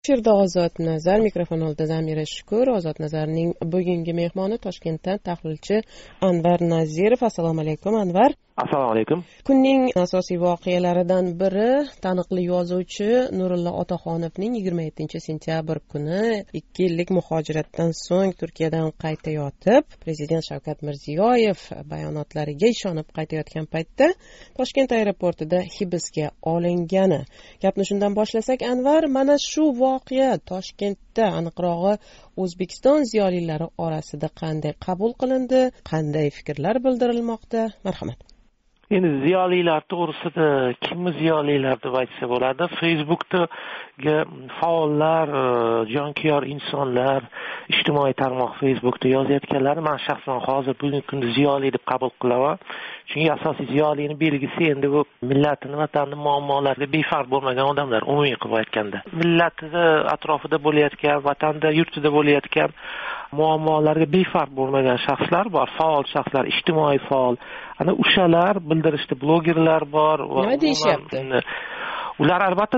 Efirda Ozod Nazar, mikrofon oldida Zamira Shukur. Ozod Nazarning bugungi mehmoni Toshkentdan tahlilchi Anvar Nazirov. Assalomu alaykum, Anvar. Assalomu alaykum. Kunning asosiy voqealaridan biri taniqli yozuvchi Nurullo Otaxonovning 27-sentyabr kuni 2 yillik muhojiratdan so'ng Turkiyadan qaytayotib, Prezident Shavkat Mirziyoyev bayonotlariga ishonib qaytayotgan paytda Toshkent aeroportida hibsga olingani. Gapni shundan boshlasak, Anvar, mana shu voqea Toshkentda, aniqrog'i O'zbekiston ziyolilari orasida qanday qabul qilindi, qanday fikrlar bildirilmoqda? Marhamat. Endi ziyolilar to'g'risida kimni ziyolilar deb aytsa bo'ladi? Facebookdagi faollar, jonkuyar insonlar, ijtimoiy tarmoq Facebookda yozayotganlarni men shaxsan hozir bugungi kunda ziyoli deb qabul qilaman. Chunki asosiy ziyolining belgisi endi bu millatini, vatanni muammolariga befarq bo'lmagan odamlar, umumiy qilib aytganda. Millatida atrofida bo'layotgan, vatanda, yurtida bo'layotgan muammolarga befarq bo'lmagan shaxslar bor, faol shaxslar, ijtimoiy faol. Ana o'shalar bildirishda blogerlar bor va nima deyishyapti? Ular albatta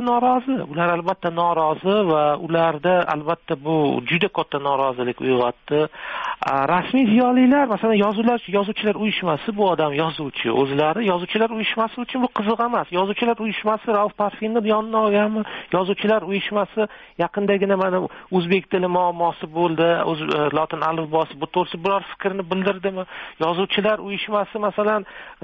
norozi va ularda albatta bu juda katta norozilik uyg'otdi. Rasmiy ziyolilar, masalan, yozuvchilar uyushmasi, bu odam yozuvchi, o'zlari yozuvchilar uyushmasi uchun bu qiziq emas. Yozuvchilar uyushmasi Rauf Parfinni yonidan olganmi? Yozuvchilar uyushmasi yaqindagina mana o'zbek tili muammosi bo'ldi, lotin alifbosi bu to'g'risida biror fikrni bildirdimi? Yozuvchilar uyushmasi masalan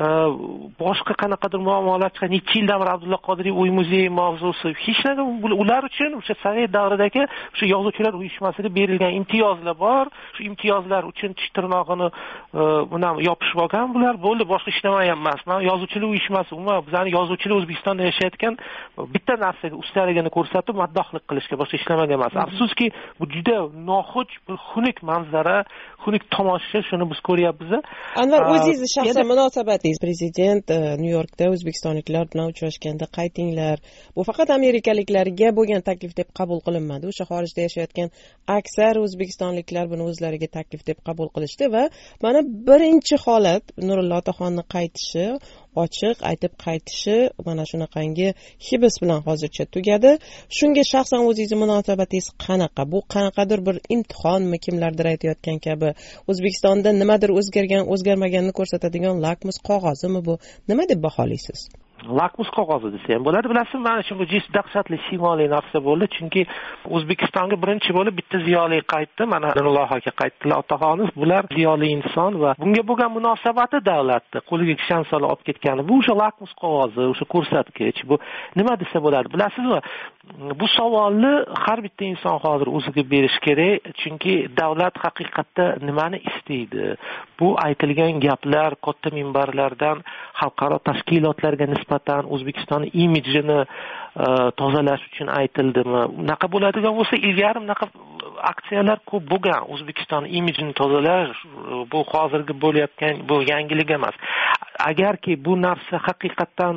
boshqa qanaqadir muammolar chiqqan, 2 yildan beri Abdulla Qodiriy uy muzeyi mavzusi, hech nima ular uchun o'sha sovet davridagi o'sha yozuvchilar uyushmasiga berilgan imtiyozlar bor. Shu imtiyozlar uchun tish tirnog'ini bilan yopishib olgan bular, bo'ldi, boshqa ishlamagan emas. Men yozuvchilar uyushmasi, umuman bizning yozuvchilar O'zbekistonda yashayotgan bitta narsaga ustaligini ko'rsatib maddohlik qilishga, boshqa ishlamagan emas. Afsuski, bu juda noxush, bir xunuk manzara, xunuk tomosha, shuni biz ko'ryapmiz. Anvar, o'zingizni shaxsan munosabatingiz, prezident Nyu-Yorkda o'zbekistonliklar bilan uchrashganda qaytinglar. Bu faqat amerikaliklarga bo'lgan taklif deb qabul qilinmadi. O'sha xorijda yashayotgan aksar o'zbekistonliklar buni o'zlariga taklif deb qabul qilishdi va mana birinchi holat Nurullo Otaxonning qaytishi, ochiq aytib qaytishi mana shunaqangi hibs bilan hozircha tugadi. Shunga shaxsan o'zingizning munosabatingiz qanaqa? Bu qanaqadir bir imtihonmi, kimlardir aytayotgan kabi O'zbekistonda nimadir o'zgarmaganini ko'rsatadigan lakmus qog'ozimi bu? Nima deb baholaysiz? Lakmus qog'ozi desa ham bo'ladi. Bilasizmi, mana shu dahshatli siymoli narsa bo'ldi, chunki O'zbekistonga birinchi bo'lib bitta ziyoli qaytdi. Mana Nurullo aka qaytdilar, Otaxonov. Bular ziyoli inson va bunga bo'lgan munosabati davlatni qo'liga kishan solib olib ketgani. Bu o'sha lakmus qog'ozi, o'sha ko'rsatkich. Bu nima desa bo'ladi? Bilasizmi? Bu savolni har bitta inson hozir o'ziga berish kerak, chunki davlat haqiqatda nimani istaydi? Bu aytilgan gaplar katta minbarlardan xalqaro tashkilotlarga nisbatan O'zbekistonning imijini tozalash uchun aytildimi? Unaqa bo'ladigan bo'lsa, ilgari unaqa aksiyalar ko'p bo'lgan. O'zbekistonning imijini tozalash bu hozirgi bo'layotgan bu yangilik emas. Agarki bu narsa haqiqatdan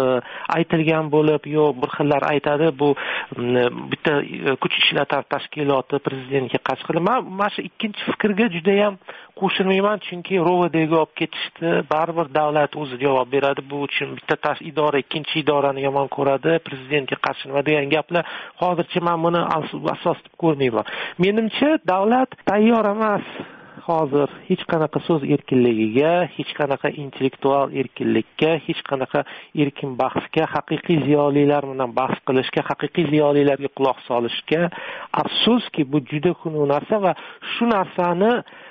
aytilgan bo'lib, yo bir xillar aytadi, bu bitta kuch ishlatar tashkiloti prezidentga qarshi qilib, men shu ikkinchi fikrga juda ham qo'shilmayman, chunki ROVDga olib ketishdi, baribir davlat o'zi javob beradi. Bu uchun bitta idora ikkinchi idorani yomon ko'radi, prezidentga qarshi nima degan gaplar hozircha men buni asos deb ko'rmayman. Menimcha davlat tayyor emas hozir hech qanaqa so'z erkinligiga, hech qanaqa intellektual erkinlikka, hech qanaqa erkin bahsga, haqiqiy ziyolilar bilan bahs qilishga, haqiqiy ziyolilarga quloq solishga. Afsuski, bu juda xunuk narsa va shu narsani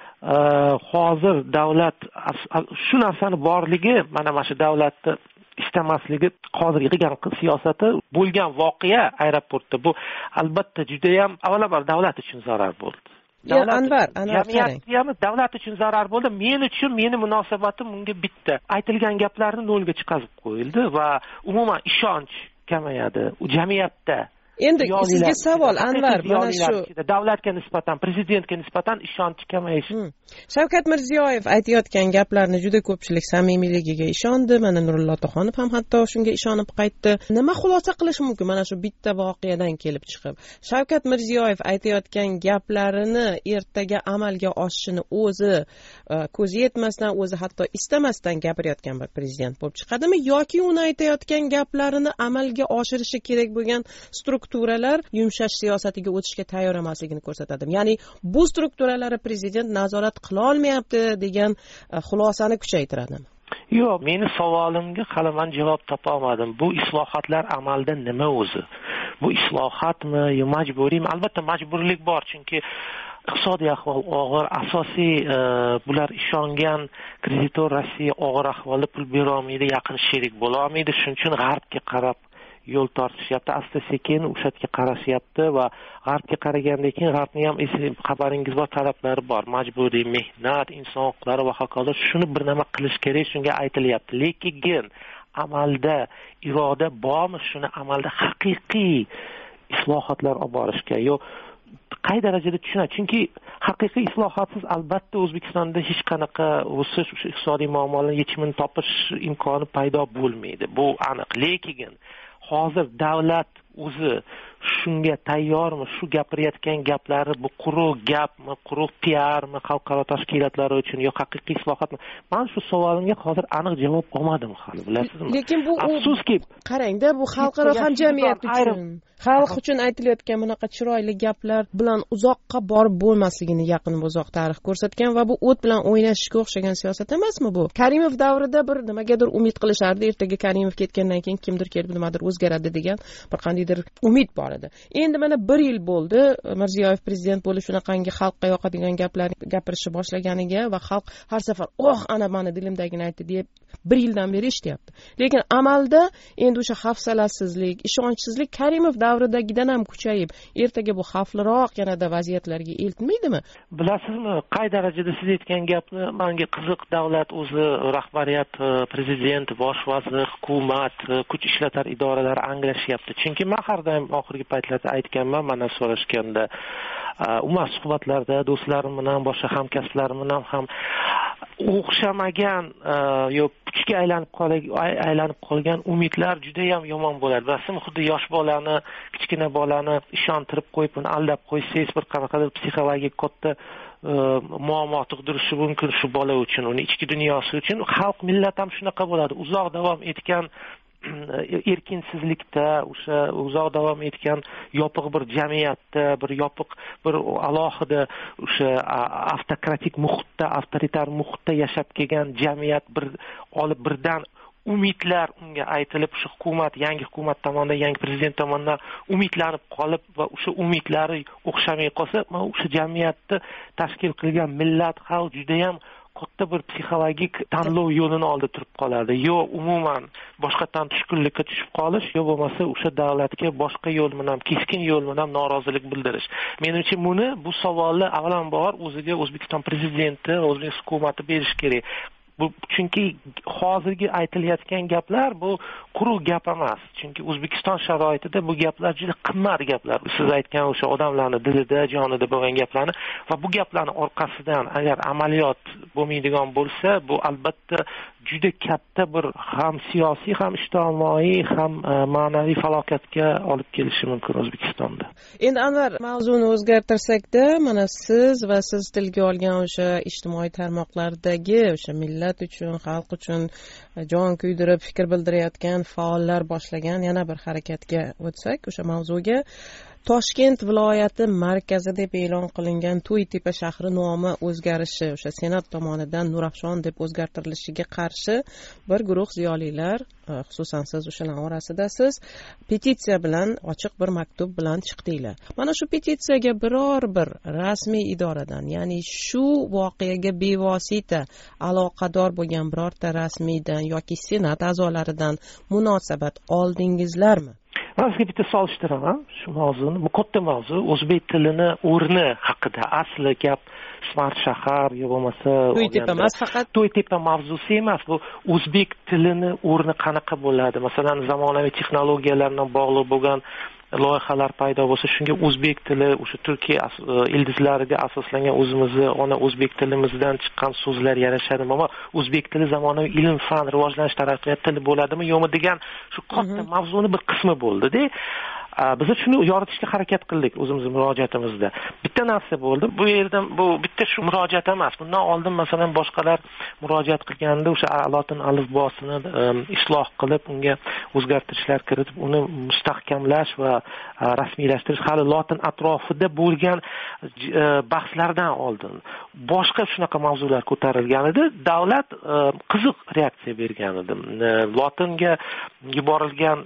hozir davlat shu narsani borligi, mana shu davlatni istamasligi, hozir qilgan siyosati, bo'lgan voqea aeroportda, bu albatta juda ham avvalambor davlat uchun zarar bo'ldi. Anvar, davlat uchun zarar bo'ldi. Men uchun meni munosabatim unga bitta. Aytilgan gaplarni nolga chiqarib qo'yildi va umuman ishonch kamayadi. U jamiyatda Endi sizga savol, Anvar, mana shu davlatga nisbatan, prezidentga nisbatan ishonch kamayishi. Shavkat Mirziyoyev aytayotgan gaplarni juda ko'pchilik samimiyligiga ishondi. Mana Nurullo Otaxonov ham hatto shunga ishonib qaytdi. Nima xulosa qilish mumkin mana shu bitta voqeadan kelib chiqib? Shavkat Mirziyoyev aytayotgan gaplarini ertaga amalga oshishini o'zi ko'zi yetmasdan, o'zi hatto istamasdan gapirayotgan bir prezident bo'lib chiqadimi, yoki uni aytayotgan gaplarini amalga oshirishi kerak bo'lgan struktura strukturalar yumshash siyosatiga o'tishga tayyor emasligini ko'rsatadi. Ya'ni bu strukturalarni prezident nazorat qila olmayapti degan xulosani kuchaytiradi. Yo'q, meni savolimga hali men javob topa olmadim. Bu islohotlar amalda nima o'zi? Bu islohotmi yo majburiymi? Albatta majburlik bor, chunki iqtisodiy ahvol og'ir, asosiy bular ishongan kreditor Rossiya og'ir ahvolda pul bera olmaydi, yaqin sherik bo'la olmaydi. Shuning uchun g'arbga qarab yo'l tortishyapti, asta-sekin o'sha yerga qarashyapti va g'arbga qaragandan keyin g'arbning ham xabaringiz bor, talablari bor, majburiy mehnat, inson huquqlari va hokazo. Shuni bir nima qilish kerak, shunga aytilyapti. Lekin amalda iroda bormi, shuni amalda haqiqiy islohotlar olib borishga yo qay darajada tushunadi? Chunki haqiqiy islohotsiz albatta O'zbekistonda hech qanaqa o'sish, iqtisodiy muammolarning yechimini topish imkoni paydo bo'lmaydi. Bu aniq. Lekin hozir davlat o'zi shunga tayyormi? Shu gapirayotgan gaplari bu quruq gapmi, quruq PRmi xalqaro tashkilotlar uchun yo haqiqiy islohotmi? Men shu savolimga hozir aniq javob olmadim hali, bilasizmi? Lekin bu afsuski, qarangda, bu xalqaro hamjamiyat uchun, xalq uchun aytilayotgan bunaqa chiroyli gaplar bilan uzoqqa borib bo'lmasligini yaqin uzoq tarix ko'rsatgan va bu o't bilan o'ynashishga o'xshagan siyosat emasmi bu? Karimov davrida bir nimagadir umid qilishardi, ertaga Karimov ketgandan keyin kimdir kelib nimadir o'zgaradi degan bir qandaydir umid bor edi. Endi mana 1 yil bo'ldi Mirziyoyev prezident bo'lib shunaqangi xalqqa yoqadigan gaplarni gapirishni boshlaganiga va xalq har safar ana mani dilimdagini aytdi deb 1 yildan beri eshityapti. Lekin amalda endi o'sha hafsalasizlik, ishonchsizlik Karimov davridagidan ham kuchayib, ertaga bu xavfliroq yanada vaziyatlarga eltmaydimi? Bilasizmi, qay darajada siz aytgan gapni menga qiziq, davlat o'zi, rahbariyat, prezident, bosh vazir, hukumat, kuch ishlatar idoralari anglashyapti. Chunki men har doim oxirgi paytlarda aytganman, mana so'rashganda, umuman suhbatlarda do'stlarim bilan, boshqa hamkasblarim bilan ham o'xshamagan yo puchga aylanib qolgan umidlar juda ham yomon bo'ladi. Bilasizmi, xuddi yosh bolani, kichkina bolani ishontirib qo'yib, uni aldab qo'ysangiz, bir qanaqadir psixologik katta muammo tug'dirishi mumkin shu bola uchun, uni ichki dunyosi uchun. Xalq, millat ham shunaqa bo'ladi. Uzoq davom etgan erkinsizlikda, o'sha uzoq davom etgan yopiq bir jamiyatda, bir yopiq bir alohida o'sha avtokratik muhitda, avtoritar muhitda yashab kelgan jamiyat bir olib birdan umidlar unga aytilib, shu hukumat, yangi hukumat tomonidan, yangi prezident tomonidan umidlanib qolib va o'sha umidlari o'xshamay qolsa, mana o'sha jamiyatni tashkil qilgan millat, xalq juda ham katta bir psixologik tanlov yo'lini oldida turib qoladi. Yo umuman boshqatdan tushkunlikka tushib qolish, yo bo'lmasa o'sha davlatga boshqa yo'l bilan, keskin yo'l bilan norozilik bildirish. Menimcha bu savolni avvalambor o'ziga O'zbekiston prezidenti, O'zbekiston hukumati berish kerak. Bu chunki hozirgi aytilayotgan gaplar bu quruq gap emas. Chunki O'zbekiston sharoitida bu gaplar juda qimmat gaplar. Siz aytgan o'sha odamlarning dilida, jonida bo'lgan gaplarni va bu gaplarning orqasidan agar amaliyot bo'lmaydigan bo'lsa, bu albatta juda katta bir ham siyosiy, ham ijtimoiy, ham ma'naviy falokatga olib kelishi mumkin O'zbekistonda. Endi Anvar, mavzuni o'zgartirsakda, mana siz va siz tilga olgan o'sha ijtimoiy tarmoqlardagi o'sha millat uchun, xalq uchun jon kuydirib fikr bildirayotgan faollar boshlagan yana bir harakatga o'tsak, o'sha mavzuga, Toshkent viloyati markazi deb e'lon qilingan To'ytepa shahri nomi o'zgarishi, o'sha Senat tomonidan Nurafshon deb o'zgartirilishiga qarshi bir guruh ziyolilar, xususan siz o'shalar orasidasiz, petitsiya bilan, ochiq bir maktub bilan chiqdinglar. Mana shu petitsiyaga biror bir rasmiy idoradan, ya'ni shu voqeaga bevosita aloqador bo'lgan birorta rasmiydan yoki Senat a'zolaridan munosabat oldingizlarmi? Men sizga bitta solishtiraman shu mavzuni. Bu katta mavzu, o'zbek tilini o'rni haqida. Asli gap Smart shahar yo bo'lmasa To'ytepa emas, faqat To'ytepa mavzusi emas, bu o'zbek tilini o'rni qanaqa bo'ladi? Masalan, zamonaviy texnologiyalar bilan bog'liq bo'lgan loyihalar paydo bo'lsa, shunga o'zbek tili, o'sha Turkiya ildizlariga asoslangan o'zimizni ona o'zbek tilimizdan chiqqan so'zlar yarashadimi? Ammo o'zbek tili zamonaviy ilm, fan, rivojlanish taraqqiyot tili bo'ladimi, yo'qmi degan shu katta mavzuning bir qismi bo'ldi-da. biz shuni yoritishga harakat qildik o'zimiz murojaatimizda. Bitta narsa bo'ldi. Bu yerda bu bitta shu murojaat emas. Bundan oldin masalan boshqalar murojaat qilganda o'sha lotin alifbosini isloh qilib, unga o'zgartirishlar kiritib, uni mustahkamlash va rasmiylashtirish hali lotin atrofida bo'lgan bahslardan oldin boshqa shunaqa mavzular ko'tarilgan edi. Davlat qiziq reaksiya bergan edi. Lotinga yuborilgan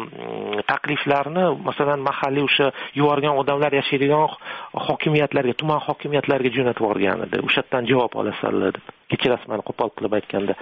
takliflarni masalan mahalliy o'sha yuborgan odamlar yashaydigan hokimiyatlarga, tuman hokimiyatlariga jo'natib yuborgan edi. O'sha yerdan javob olasanlar deb. Kechirasiz meni qo'pol qilib aytganda.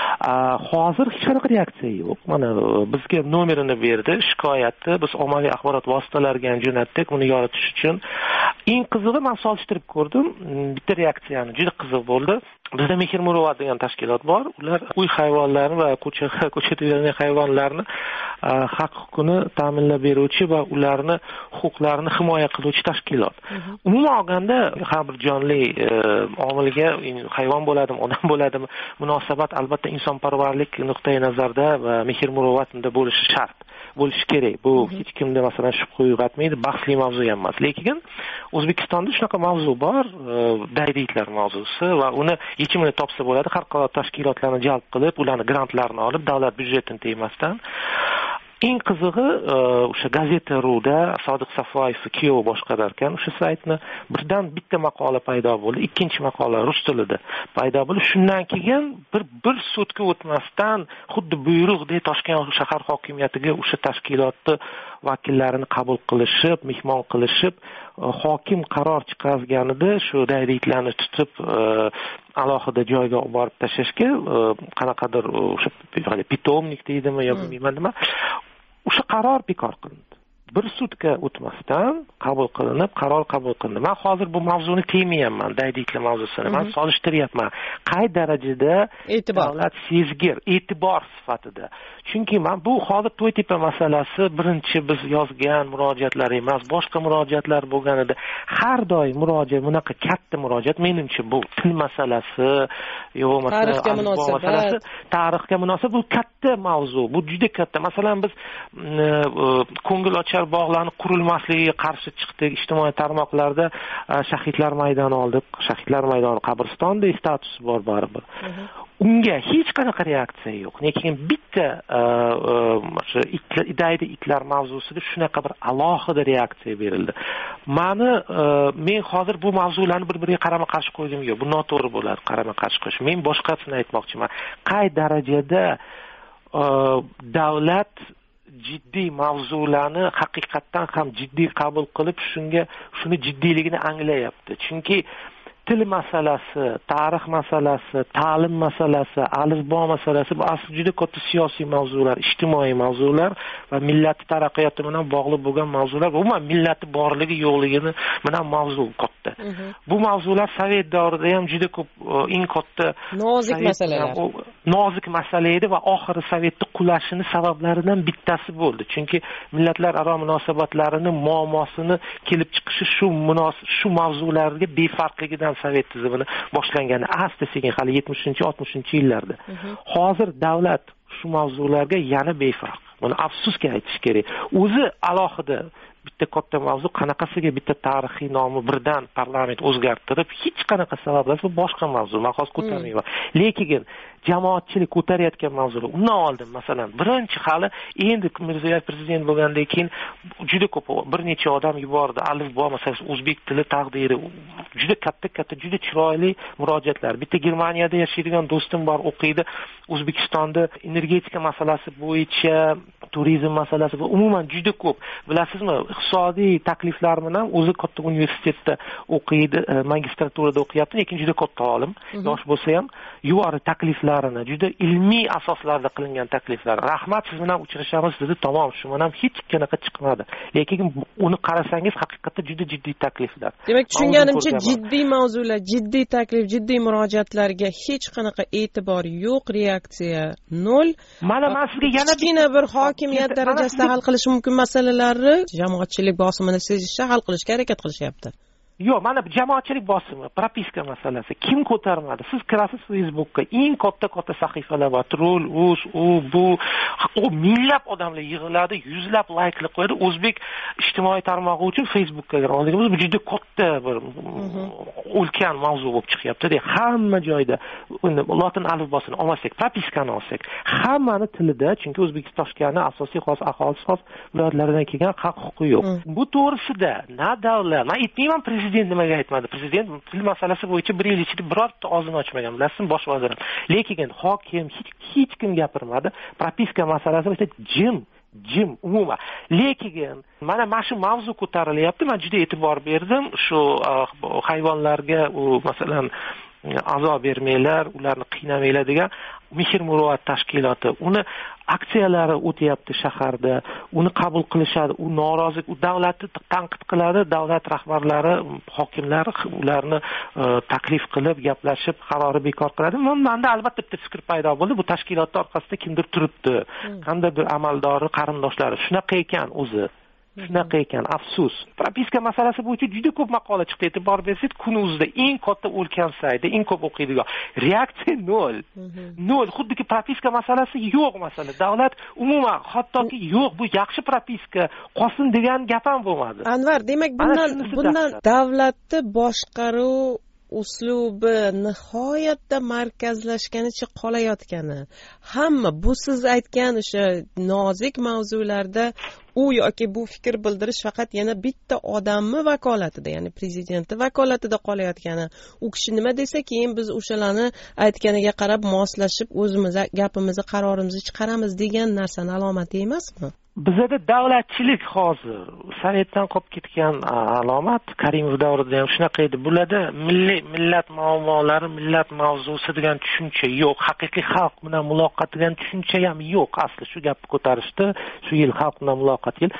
Hozir hech qanaqa reaksiya yo'q. Mana bizga nomerini berdi, shikoyatni biz ommaviy axborot vositalariga jo'natdik uni yoritish uchun. Eng qizig'i men solishtirib ko'rdim. Bitta reaksiyani juda qiziq bo'ldi. Bizda Mehr Muruvvat degan tashkilot bor. Ular uy hayvonlarini va ko'chada yurgan hayvonlarni haq-huquqini ta'minlab beruvchi va ularni huquqlarini himoya qiluvchi tashkilot. Umuman olganda har bir jonli omilga hayvon bo'ladimi, odam bo'ladimi, munosabat albatta insonparvarlik nuqtai nazarda va Mehr Muruvvat unda bo'lishi shart. Bo'lishi kerak. Bu hech kimda masalan shubha uyg'otmaydi, bahsli mavzu ham emas. Lekin O'zbekistonda shunaqa mavzu bor, daydiliklar mavzusi va uni yechimini topsa bo'ladi. Har qanday tashkilotlarni jalb qilib, ularni grantlarini olib, davlat byudjetini tegmasdan. Eng qizig'i o'sha Gazeta.ruda Sodiq Safoyev kuyov boshqarar ekan o'sha saytni. Birdan bitta maqola paydo bo'ldi, ikkinchi maqola rus tilida paydo bo'ldi. Shundan keyin bir sutka o'tmasdan xuddi buyruqdek Toshkent shahar hokimiyatiga o'sha tashkilotni vakillarini qabul qilishib, mehmon qilishib, hokim qaror chiqarganida shu daydiliklarni tutib alohida joyga olib borib tashlashga qanaqadir o'sha pitomnik deydimi yo bilmayman nima, o'sha qaror bekor qilindi. Bir sutka o'tmasdan qaror qabul qilindi. Men hozir bu mavzuni tegmayapman, daydiliklar mavzusini. Men solishtiryapman. Qay darajada davlat sezgir, e'tibor sifatida. Chunki men bu hozir To'ytepa masalasi birinchi biz yozgan murojaatlar emas, boshqa murojaatlar bo'lgan edi. Har doim murojaat, bunaqa katta murojaat menimcha bu til masalasi, yo masalan tarixga munosabat bu katta mavzu, bu juda katta. Masalan biz ko'ngilochar bog'larni qurilmasligiga qarshi chiqdik, ijtimoiy tarmoqlarda shahidlar maydoni oldik. Shahidlar maydoni qabristonda statusi bor baribir. Unga hech qanaqa reaksiya yo'q. Lekin bitta o'sha itlar mavzusida shunaqa bir alohida reaksiya berildi. Men hozir bu mavzularni bir-biriga qarama-qarshi qo'ydim yo'q. Bu noto'g'ri bo'ladi, qarama-qarshi qo'yish. Men boshqasini aytmoqchiman. Qay darajada davlat jiddiy mavzularni haqiqatdan ham jiddiy qabul qilib, shuni jiddiyligini anglayapti. Chunki til masalasi, tarix masalasi, ta'lim masalasi, alifbo masalasi bu asli juda katta siyosiy mavzular, ijtimoiy mavzular va millat taraqqiyoti bilan bog'liq bo'lgan mavzular. Umuman millatning borligi yo'qligini bilan mavzu katta. Bu mavzular Sovet davrida ham juda ko'p eng katta nozik masala edi va oxiri Sovetning qulashini sabablaridan bittasi bo'ldi. Chunki millatlararo munosabatlarning muammosini kelib chiqishi shu mavzularga befarqligidan Sovet tizimini boshlangani asta-sekin hali 70-60-yillarda. Hozir davlat shu mavzularga yana befarq. Buni afsuski aytish kerak. O'zi alohida bitta katta mavzu, qanaqasiga bitta tarixiy nomi birdan parlament o'zgartirib, hech qanaqa sababsiz bu boshqa mavzu. Men hozir ko'tarmayman. Lekin jamoatchilik ko'tarayotgan mavzular. Undan oldin masalan, birinchi hali endi Mirziyoyev prezident bo'lgandan keyin juda ko'p bir necha odam yubordi. Alifbo masalasi, o'zbek tili taqdiri, juda katta, juda chiroyli murojaatlar. Bitta Germaniyada yashaydigan do'stim bor, o'qiydi. O'zbekistonda energetika masalasi bo'yicha, turizm masalasi va umuman juda ko'p. Bilasizmi, iqtisodiy takliflar bilan o'zi katta universitetda o'qiydi, magistraturada o'qiyapti, lekin juda katta olim, yosh bo'lsa ham yuqori takliflarini, juda ilmiy asoslarda qilingan takliflar. Rahmat, siz bilan uchrashamiz dedi, tamom, shu bilan hech qanaqa chiqmadi. Lekin uni qarasangiz haqiqatda juda jiddiy takliflar. Demak, tushunganimcha jiddiy mavzular, jiddiy taklif, jiddiy murojaatlarga hech qanaqa e'tibor yo'q, reaksiya nol. Mana men sizga yana bir hokimiyat darajasida hal qilish mumkin masalalarni jamoatchilik bosimini sezishda hal qilishga harakat qilishyapti. Yo'q, mana jamoatchilik bosimi, propiska masalasi. Kim ko'tarmadi? Siz kirasiz Facebookka, eng katta sahifalar bor. Troll.uz, bu minglab odamlar yig'iladi, yuzlab layklar qo'yadi. O'zbek ijtimoiy tarmog'i uchun Facebookka kirganligimiz bu juda katta bir ulkan mavzu bo'lib chiqyapti. Hamma joyda lotin alifbosini olmasak, propiskani olsak, hammani tilida, chunki O'zbekistonning asosiy xos aholisi xos viloyatlaridan kelgan haq huquqi yo'q. Bu to'g'risida na davlat, men aytmayman prezident nimaga aytmadi. Prezident til masalasi bo'yicha 1 yil ichida birorta og'zini ochmagan, bilasizmi, bosh vazir. Lekin hokim hech kim gapirmadi. Propiska masalasi bo'yicha jim umuman. Lekin mana shu mavzu ko'tarilyapti. Men juda e'tibor berdim shu hayvonlarga, masalan, azob bermanglar, ularni qiynamanglar degan Mehr Muruvvat tashkiloti. Uni aksiyalari o'tyapti shaharda. Uni qabul qilishadi. U norozi, u davlatni tanqid qiladi. Davlat rahbarlari, hokimlar ularni taklif qilib, gaplashib, qarori bekor qiladi. Menda albatta bitta fikr paydo bo'ldi. Bu tashkilotning orqasida kimdir turibdi. Qandaydir amaldori, qarindoshlari. Shunaqa ekan o'zi. Shunaqa ekan, afsus. Propiska masalasi bo'yicha juda ko'p maqola chiqdi. E'tibor bersangiz, Kunuzda eng katta ulkan saytda eng ko'p o'qiydigan. Reaksiya nol. Nol. Xuddiki propiska masalasi yo'q masala. Davlat umuman hattoki yo'q, bu yaxshi propiska qolsin degan gap ham bo'lmadi. Anvar, demak bundan davlatni boshqaruv uslubi nihoyatda markazlashganicha qolayotgani, hamma bu siz aytgan o'sha nozik mavzularda u yoki bu fikr bildirish faqat yana bitta odamni vakolatida, ya'ni prezidentning vakolatida qolayotgani, u kishi nima desa keyin biz o'shalarni aytganiga qarab moslashib o'zimiz gapimizni, qarorimizni chiqaramiz degan narsani alomati emasmi? Bizda davlatchilik hozir sovetdan qolib ketgan alomat. Karimov davrida ham shunaqa edi. Bularda millat muammolari, millat mavzusi degan tushuncha yo'q. Haqiqiy xalq bilan muloqot degan tushuncha ham yo'q. Asli shu gapni ko'tarishdi. Shu yil xalq bilan muloqot yil.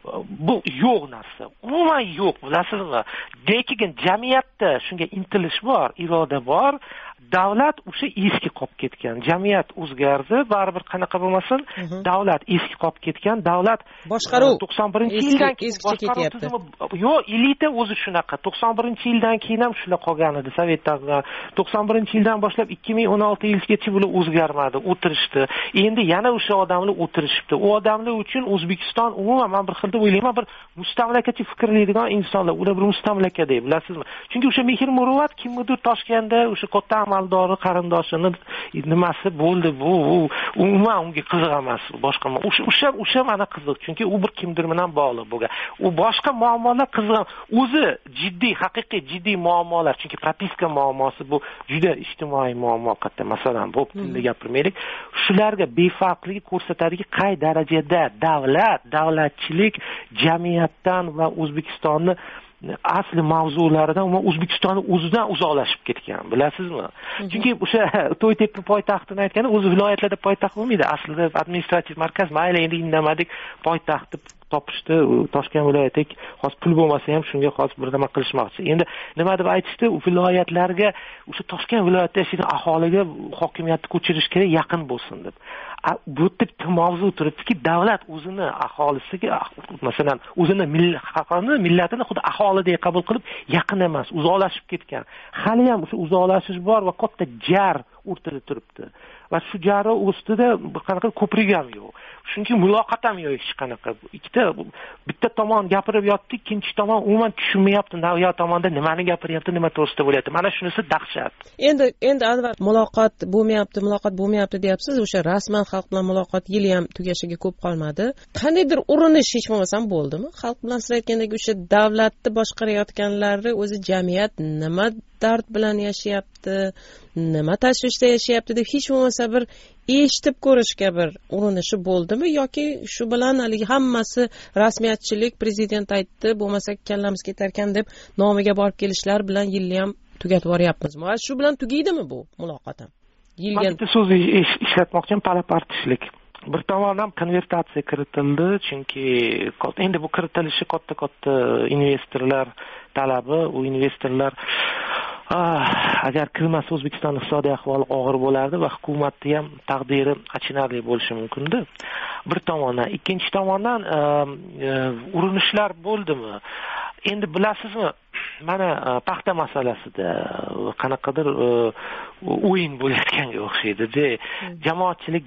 Bu yo'q narsa. Umuman yo'q, bilasizmi? Lekin jamiyatda shunga intilish bor, iroda bor. Davlat o'sha eski qolib ketgan. Jamiyat o'zgardi, baribir qanaqa bo'lmasin, davlat eski qolib ketgan. Davlat boshqaruv 91-yildan keyin yo'q, elita o'zi shunaqa. 91-yildan keyin ham shular qolgan edi Sovet davridan. 91-yildan boshlab 2016-yilgacha bular o'zgarmadi, o'tirishdi. Endi yana o'sha odamlar o'tirishibdi. U odamlar uchun O'zbekiston umuman men bir xilda o'ylayman, bir mustamlakachi fikrlaydigan insonlar. Ular bir mustamlaka deb, bilasizmi? Chunki o'sha Mehr Muruvvat kimdir Toshkentda o'sha katta amaldori qarindoshini nimasi bo'ldi, bu umuman unga qiziq emas. Boshqa o'sha mana qiziq, chunki u bir kimdir bilan bog'liq bo'lgan. U boshqa muammolar qiziq. O'zi jiddiy, haqiqiy jiddiy muammolar, chunki propiska muammosi bu juda ijtimoiy muammo qatta. Masalan, bu tilda gapirmaylik. Shularga befarqligi ko'rsatadiki, qay darajada davlatchilik jamiyatdan va O'zbekistonni asli mavzularidan umuman O'zbekistonning o'zidan uzoqlashib ketgan, bilasizmi? Chunki o'sha To'ytepa poytaxtini aytganda, o'zi viloyatlarda poytaxt bo'lmaydi. Aslida administrativ markaz, mayli endi indamadik poytaxtni topishdi. Toshkent viloyatiga xos pul bo'lmasa ham shunga xos bir nima qilishmoqchi. Endi nima deb aytishdi? U viloyatlarga, o'sha Toshkent viloyatida yashagan aholiga hokimiyatni ko'chirish kerak, yaqin bo'lsin deb. Bu tip mavzu turibdiki, davlat o'zini aholisiga, masalan, o'zini millatini xuddi aholidek qabul qilib, yaqin emas, uzoqlashib ketgan. Hali ham o'sha uzoqlashish bor va katta jar o'rtada turibdi. Va shu jarni ustida qanaqa ko'prik ham yo'q. Chunki muloqot ham yo'q hech qanaqa. Bitta tomon gapirib yotdi, ikkinchi tomon umuman tushunmayapti, navya tomonda nimani gapiryapti, nima to'g'risida bo'lyapti. Mana shunisi dahshat. Endi Anvar, muloqot bo'lmayapti deyapsiz. O'sha rasman xalq bilan muloqot yili ham tugashiga ko'p qolmadi. Qandaydir urinish hech bo'lmasam bo'ldimi? Xalq bilan siz aytgandek o'sha davlatni boshqarayotganlari o'zi jamiyat nima dard bilan yashayapti, nima tashvishda yashayapti deb hech bo'lmasa bir eshitib ko'rishga bir urinishi bo'ldimi, yoki shu bilan haligi hammasi rasmiyatchilik, prezident aytdi, bo'lmasa kallamiz ketarkan deb nomiga borib kelishlar bilan yilni ham tugatib boryapmizmi? Shu bilan tugaydimi bu muloqot ham? Yilga bitta so'z ishlatmoqchim, palapartishlik. Bir tomondan konvertatsiya kiritildi, chunki endi bu kiritilishi katta investorlar talabi, u investorlar agar kirmasa O'zbekiston iqtisodiy ahvoli og'ir bo'lardi va hukumatning ham taqdiri achinarli bo'lishi mumkin-da. Bir tomondan, ikkinchi tomondan urinishlar bo'ldimi? Endi bilasizmi, mana paxta masalasida qanaqadir o'yin bo'layotganga o'xshaydi-da. Jamoatchilik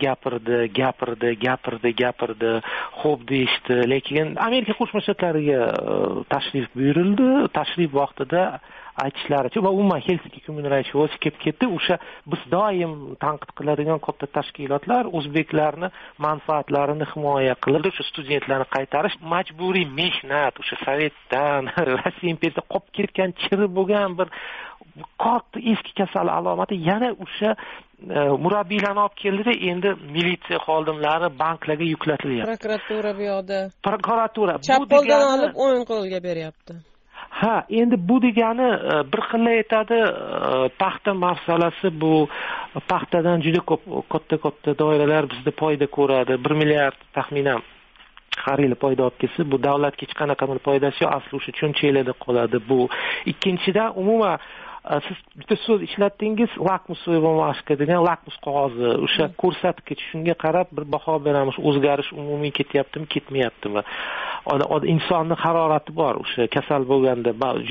gapirdi, xo'p deyishdi, lekin Amerika Qo'shma Shtatlariga tashrif buyurildi. Tashrif vaqtida aytishlaricha va umuman Helsinki Human Rights Watch kelib ketdi. O'sha biz doim tanqid qiladigan katta tashkilotlar o'zbeklarni manfaatlarini himoya qilib, o'sha studentlarni qaytarish, majburiy mehnat, o'sha Sovetdan Rossiya imperiyasida qolib ketgan chiri bo'lgan bir katta eski kasal alomati yana o'sha murabbiylarni olib keldida, endi militsiya xodimlari banklarga yuklatilyapti. Prokuratura bu yoqda. Prokuratura chap qo'ldan olib o'ng qo'lga beryapti. Ha, endi bu degani bir xil aytadi, paxta masalasi bu paxtadan juda ko'p katta doiralar bizda foyda ko'radi. 1 milliard taxminan har yili foyda olib kelsa, bu davlatga hech qanaqa bir foydasi yo'q, asli o'sha cho'nchaklarda qoladi. Bu ikkinchidan umuman siz bitta so'z ishlatdingiz, lakmus so'yilmashka degan lakmus qog'ozi, o'sha ko'rsatkich, shunga qarab bir baho beramiz, o'zgarish umumiy ketyaptimi, ketmayaptimi. Insonning harorati bor, o'sha kasal bo'lganda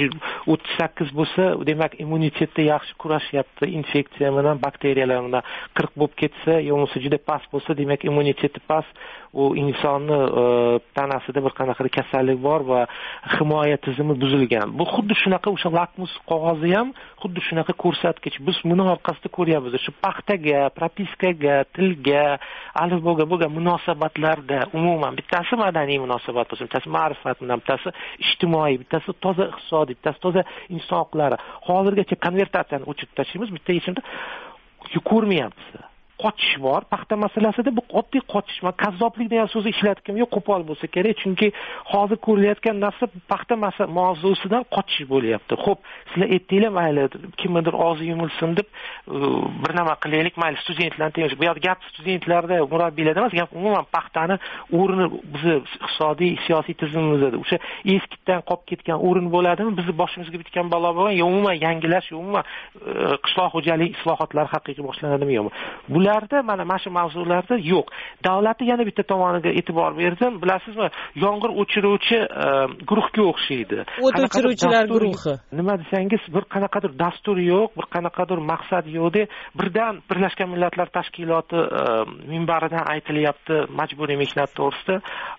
38 bo'lsa, demak immunitetda yaxshi kurashyapti, infeksiya bilan, bakteriyalar bilan 40 bo'lib ketsa, yo'qsa juda past bo'lsa, demak immuniteti past, u insonning tanasida bir qanaqa kasallik bor va himoya tizimi buzilgan. Bu xuddi shunaqa o'sha lakmus qog'ozi ham xuddi shunaqa ko'rsatkich. Biz buni orqasida ko'ryapmiz. Shu paxtaga, propiskaga, tilga, alifboga bo'lgan munosabatlarda umuman bittasi madaniy munosabat bo'lsa, bittasi ma'rifat bilan, bittasi ijtimoiy, bittasi toza iqtisodiy, bittasi toza inson huquqlari. Hozirgacha konvertatsiyani o'chirib tashlaymiz, bitta yechimda ko'rmayapmiz. Qochish bor. Paxta masalasida bu oddiy qochish. Men kazzoblik degan so'zni ishlatganim yo'q, qo'pol bo'lsa kerak, chunki hozir ko'rilayotgan narsa paxta mavzusidan qochish bo'lyapti. Xo'p, sizlar aytdinglar, mayli, kimdir og'zi yumilsin deb bir nima qilaylik, mayli, studentlarni temish. Bu yerda gap studentlarda, murabbiylarda emas, gap umuman paxtani o'rni bizni iqtisodiy, siyosiy tizimimizda o'sha eskidan qolib ketgan o'rin bo'ladimi? Bizni boshimizga bitgan balo bo'lgan, yo umuman yangilash, yo umuman qishloq xo'jaligi islohotlari haqiqiy boshlanadimi yo'qmi? Bularda mana shu mavzularda yo'q. Davlatni yana bitta tomoniga e'tibor berdim. Bilasizmi, yong'in o'chiruvchi guruhga o'xshaydi. O't o'chiruvchilar guruhi. Nima desangiz, bir qanaqadir dastur yo'q, bir qanaqadir maqsad yo'qdi. Birdan Birlashgan Millatlar Tashkiloti minbaridan aytilyapti majburiy mehnat to'g'risida.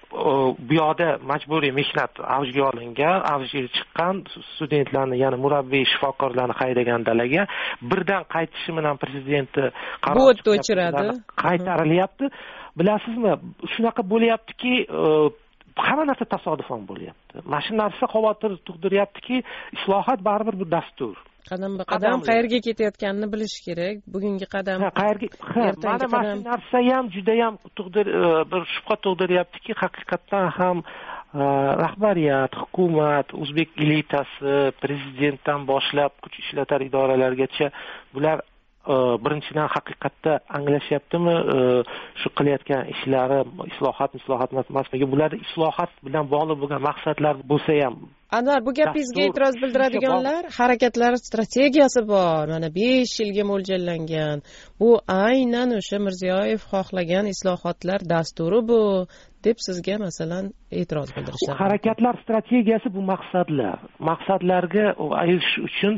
Bu yoqda majburiy mehnat avjiga olingan, avjiga chiqqan studentlarni, ya'ni murabbiy, shifokorlarni haydagan dalaga birdan qaytishi bilan prezidenti qaror o'chiradi, qaytarilyapti. Bilasizmi, shunaqa bo'lyaptiki, hamma narsa tasodifan bo'lyapti. Mana shu narsa xavotir tug'diryaptiki, islohot baribir bu dastur. Qadam qayerga ketayotganini bilish kerak. Bugungi qadam qayerga? Mana shu narsa ham juda ham bir shubha tug'diryaptiki, haqiqatdan ham rahbariyat, hukumat, o'zbek elitasi, prezidentdan boshlab kuch ishlatar idoralargacha bular birinchidan haqiqatda anglashyaptimi shu qilayotgan ishlari islohot emasmi? Bularda islohot bilan bog'liq bo'lgan maqsadlar bo'lsa ham. Anvar, bu gapingizga e'tiroz bildiradiganlar, harakatlar strategiyasi bor. Mana 5 yilga mo'ljallangan. Bu aynan o'sha Mirziyoyev xohlagan islohotlar dasturi bu deb sizga masalan e'tiroz bildirishadi. Harakatlar strategiyasi bu maqsadlarga erishish uchun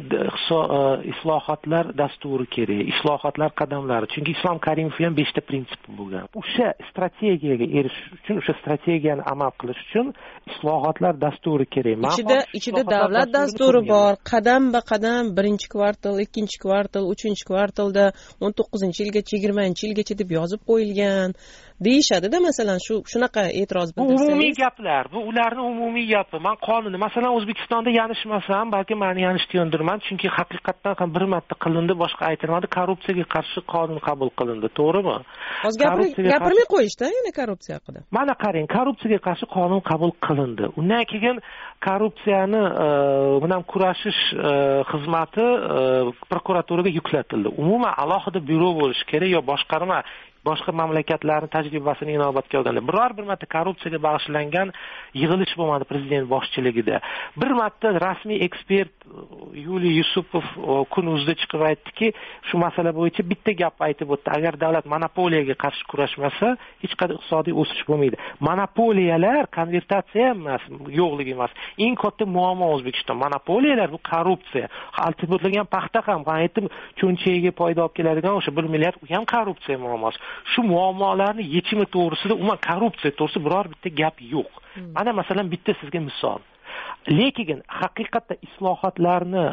islohotlar dasturi kerak, islohotlar qadamlari. Chunki Islom Karimov ham 5 ta prinsipi bo'lgan. O'sha strategiyaga erishish uchun, o'sha strategiyani amal qilish uchun islohotlar dasturi kerak. Ichida davlat dasturi bor. Qadam-ba-qadam 1-kvartal, 2-kvartal, 3-kvartalda 19-yilgacha, 20-yilgacha deb yozib qo'yilgan deyishadi-da, masalan, shunaqa e'tiroz bildirsangiz. Umumiy gaplar, bu ularning umumiy gapi. Men qonunni, masalan, O'zbekistonda yanishmasam, balki meni yanishni yondirman, chunki haqiqatdan ham bir marta qilindi, boshqa aytilmadi, korrupsiyaga qarshi qonun qabul qilindi, to'g'rimi? Hozir gapirmay qo'yishda, yana korrupsiya haqida. Mana qarang, korrupsiyaga qarshi qonun qabul qilindi. Undan keyin korrupsiyani bilan kurashish xizmati prokuraturaga yuklatildi. Umuman alohida byuro bo'lishi kerak yo boshqarma boshqa mamlakatlarning tajribasini inobatga olganda biror bir marta korrupsiyaga bag'ishlangan yig'ilish bo'lmadi prezident boshchiligida. Bir marta rasmiy ekspert Yuliy Yusupov Kun.uzda chiqib aytdiki, shu masala bo'yicha bitta gap aytib o'tdi: agar davlat monopoliyaga qarshi kurashmasa, hech qanday iqtisodiy o'sish bo'lmaydi. Monopoliyalar konvertatsiya emas, yo'qligi emas. Eng katta muammo O'zbekiston. Monopoliyalar bu korrupsiya. Altibotlagan paxta ham, men aytdim, cho'nchagiga foyda olib keladigan o'sha 1 milliard u ham korrupsiya muammosi. Shu muammolarni yechimi to'g'risida umuman korrupsiya to'g'risida biror bitta gap yo'q. Mana masalan bitta sizga misol. Lekin haqiqatda islohotlarni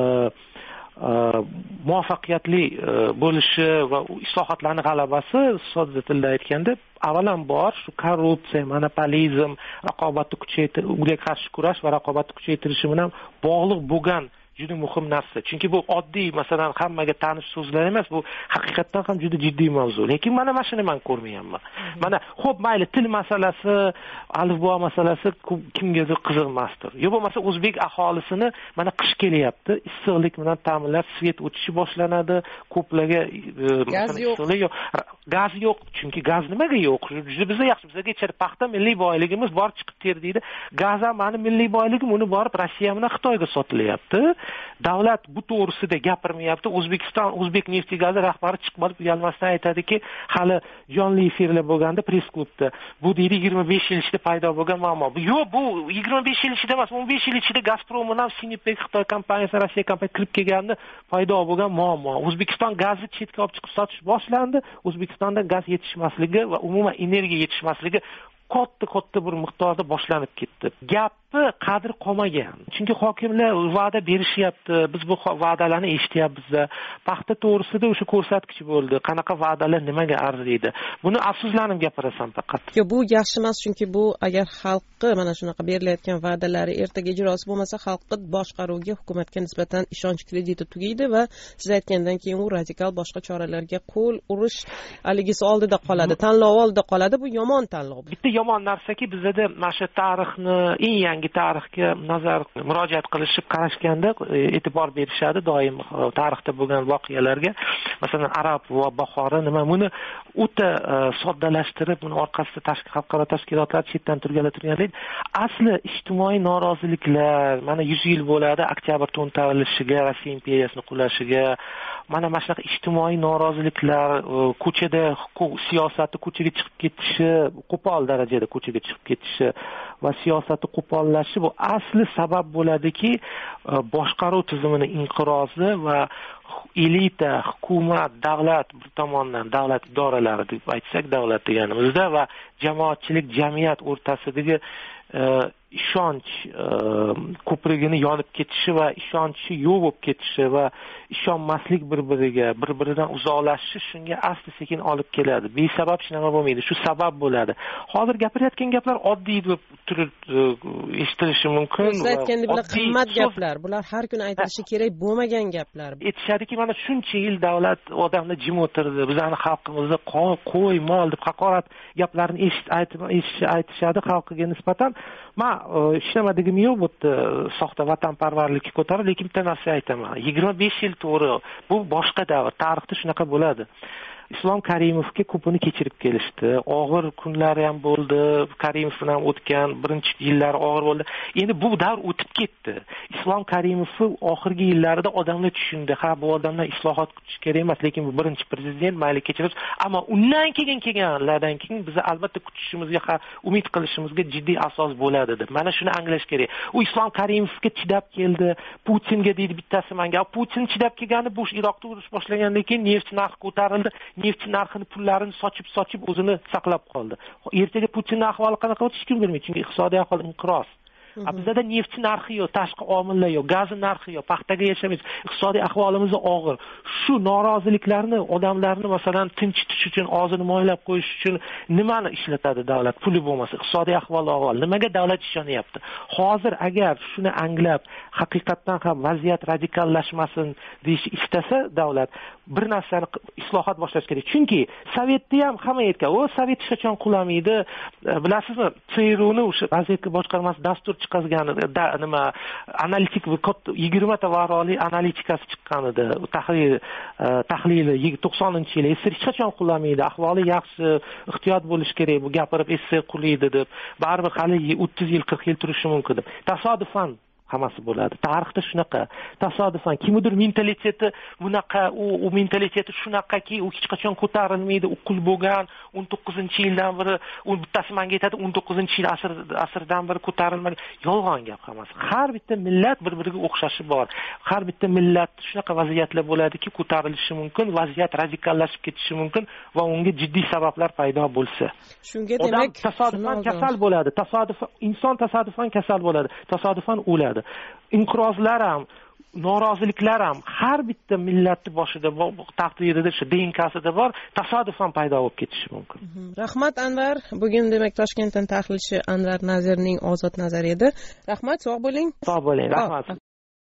muvaffaqiyatli bo'lishi va islohotlarning g'alabasi sodda tilda aytganda avvalambor shu korrupsiya, monopolizm, raqobatni kuchaytirish, unga qarshi kurash va raqobatni kuchaytirishi bilan bog'liq bo'lgan juda muhim narsa. Chunki bu oddiy, masalan, hammaga tanish so'zlar emas, bu haqiqatdan ham juda jiddiy mavzu. Lekin mana shuni men ko'rmayapman. Mana xo'p, mayli til masalasi, alifbo masalasi kimgadir qiziqmasdir. Yo bo'lmasa o'zbek aholisini mana qish kelyapti, issiqlik bilan ta'minlash, svet o'tishi boshlanadi, ko'plarga gaz yo'q. Chunki gaz nimaga yo'q? Bizda yaxshi, bizga ichari paxta milliy boyligimiz bor, chiqib ter deydi. Gaz ham meni milliy boyligim, uni borib Rossiya bilan Xitoyga sotilyapti. Davlat bu to'g'risida gapirmayapti. O'zbekiston O'zbek nefti gazi rahbari chiqib olib uyalmasdan aytadiki, hali jonli efirlar bo'lganda press klubda bu deydi 25 yil ichida paydo bo'lgan muammo. Yo'q, bu 25 yil ichida emas, 15 yil ichida Gazprom bilan Sinopec Xitoy kompaniyasi, Rossiya kompaniyasi kirib kelganda paydo bo'lgan muammo. O'zbekiston gazni chetga olib chiqib sotish boshlandi. O'zbekistonda gaz yetishmasligi va umuman energiya yetishmasligi katta bir miqdorda boshlanib ketdi. Gapni qadri qolmagan. Chunki hokimlar va'da berishyapti. Biz bu va'dalarni eshityapmiz. Paxta to'g'risida o'sha ko'rsatkich bo'ldi. Qanaqa va'dalar nimaga arziydi? Buni afsuslanib gapirasan faqat. Yo'q, bu yaxshi emas, chunki bu agar xalqqa mana shunaqa berilayotgan va'dalari ertaga ijrosi bo'lmasa, xalqqa boshqaruvga, hukumatga nisbatan ishonch krediti tugaydi va siz aytgandan keyin u radikal boshqa choralarga qo'l urish aligisi oldida qoladi, tanlov oldida qoladi. Bu yomon tanlov. Bitta yomon narsaki, bizda mana shu tarixni, eng yangi tarixga murojaat qilishib qarashganda e'tibor berishadi doim tarixda bo'lgan voqealarga. Masalan, arab va bahori nima, buni o'ta soddalashtirib, buni orqasida xalqaro tashkilotlar, chetdan turganlar asli ijtimoiy noroziliklar, mana 100 yil bo'ladi oktyabr to'ntarilishiga, Rossiya imperiyasini qulashiga, mana shunaqa ijtimoiy noroziliklar, ko'chada siyosatni ko'chaga chiqib ketishi, qo'pol darajada ko'chaga chiqib ketishi va siyosatni qo'pollashi bu asli sabab bo'ladiki, boshqaruv tizimining inqirozi va elita, hukumat, davlat bir tomonidan, davlat idoralari deb aytsak, davlat deganimizda va jamoatchilik, jamiyat o'rtasidagi ishonch ko'prigini yonib ketishi va ishonchi yo'q bo'lib ketishi va ishonmaslik bir-biridan uzoqlashishi shunga asta sekin olib keladi. Besabab shunaqa bo'lmaydi. Shu sabab bo'ladi. Hozir gapirayotgan gaplar oddiy deb turib eshitilishi mumkin. Siz aytgandek, bular qimmat gaplar. Bular har kuni aytilishi kerak bo'lmagan gaplar. Aytishadiki, mana shuncha yil davlat odamni jim o'tirdi. Bizning xalqimizni qo'y, mol deb haqorat gaplarni aytishadi xalqiga nisbatan. Men ishlamadigim yo'q bu soxta vatanparvarlikka ko'tarib, lekin bitta narsa aytaman. 25 yil to'g'ri. Bu boshqa davr. Tarixda shunaqa bo'ladi. Islom Karimovga ko'pini kechirib kelishdi. Og'ir kunlari ham bo'ldi. Karimov bilan o'tgan birinchi yillari og'ir bo'ldi. Endi bu davr o'tib ketdi. Islom Karimovni oxirgi yillarida odamlar tushundi. Ha, bu odamlar islohot kutish kerak emas, lekin bu birinchi prezident, mayli kechiramiz. Ammo undan kelganlardan keyin biz albatta kutishimizga, umid qilishimizga jiddiy asos bo'ladi deb. Mana shuni anglash kerak. U Islom Karimovga chidab keldi. Putinga deydi bittasi menga. Putin chidab kelgani bu Iroqda urush boshlagandan keyin neft narxi ko'tarildi. Neft narxini, pullarini sochib o'zini saqlab qoldi. Ertaga Putinning ahvoli qanaqa bo'lishi hech kim bilmaydi, chunki iqtisodiy ahvol inqiroz. Bizda neft narxi yo'q, tashqi omillar yo'q, gaz narxi yo'q, paxtaga yashamaymiz. Iqtisodiy ahvolimiz og'ir. Shu noroziliklarni, odamlarni masalan tinchitish uchun, og'zini moylab qo'yish uchun nimani ishlatadi davlat? Puli bo'lmasa, iqtisodiy ahvol og'ir. Nimaga davlat ishonyapti? Hozir agar shuni anglab, haqiqatdan ham vaziyat radikallashmasin deyish istasa davlat, bir narsani islohot boshlash kerak. Chunki Sovetda ham hamma aytgan, "O, Sovet hech qachon qulamaydi." Bilasizmi, CRUning o'sha vaziyatga boshqarmasi dastur chiqazgan nima analitik 20ta varoli analitikasi chiqqan edi. Tahlili 90-yil esi hech qachon qulamaydi. Ahvoli yaxshi, ehtiyot bo'lish kerak. Bu gapirib esi qulaydi deb. Baribir hali 30 yil 40 yil turishi mumkin deb. Tasodifan hammasi bo'ladi. Tarixda shunaqa. Tasodifan kimdir mentaliteti bunaqa, u mentaliteti shunaqaki, u hech qachon ko'tarilmaydi. U qul bo'lgan 19-yildan beri, u bittasi menga aytadi 19-yil asrdan beri ko'tarilmagan. Yolg'on gap hammasi. Har bitta millat bir-biriga o'xshashi bor. Har bitta millat shunaqa vaziyatlar bo'ladiki, ko'tarilishi mumkin, vaziyat radikallashib ketishi mumkin va unga jiddiy sabablar paydo bo'lsa. Shunga demak, tasodifan kasal bo'ladi. Inson tasodifan kasal bo'ladi. Tasodifan o'ladi. Inqirozlar ham, noroziliklar ham har bitta millatning boshida, taqdirida, shu DNKsida bor, tasodifan paydo bo'lib ketishi mumkin. Rahmat Anvar. Bugun demak Toshkentdan tahlilchi Anvar Nazirning ozod nazari edi. Rahmat, sog' bo'ling. Sog' bo'ling, rahmat.